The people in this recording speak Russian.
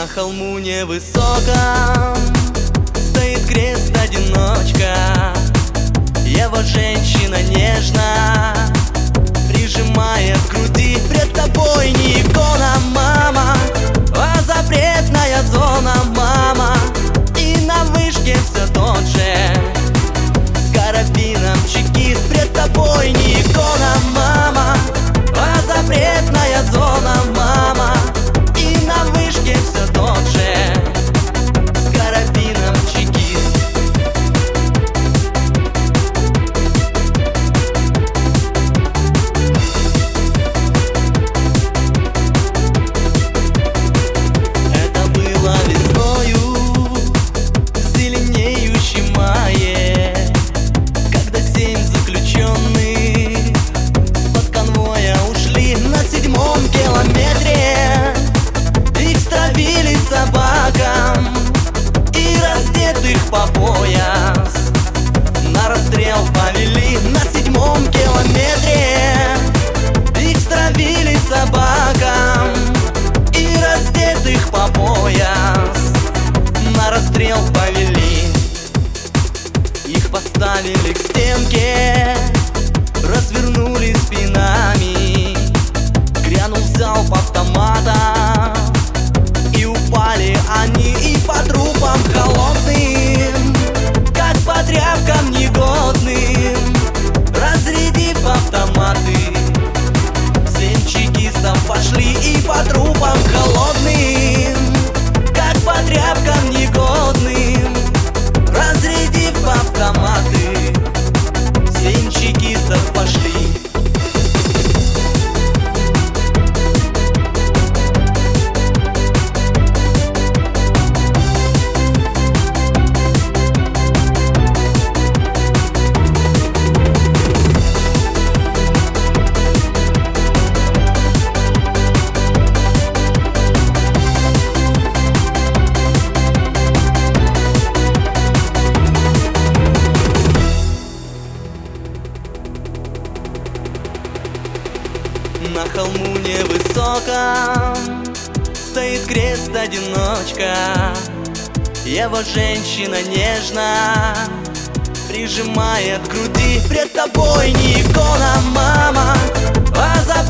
На холму невысоком стоит крест-одиночка. Его женщина нежно прижимает к груди. Пред тобой не икона, мама, а запретная зона, мама. И на вышке все тот же с карабином чекист. Пред тобой не икона, мама, а запретная зона, мама. И на вышке все тот же с карабином чекист. Это было весною в зеленеющем мае, когда 7 заключенных под конвоя ушли на 7-м километре. Их стравили собакам и раздетых по пояс на расстрел повели. На 7-м километре их стравили собакам и раздетых по пояс на расстрел повели. Их поставили к стенке, развернули спинами, грянул залп автомата, и упали они и по трупам холодным, как по тряпкам негодным, разрядив автоматы. 7 чекистов пошли и по трупам холодным, как по тряпкам негодным, разрядив автоматы. 7 чекистов пошли. На холму невысоком стоит крест-одиночка. Его женщина нежно прижимает к груди. Пред тобой не икона, мама, а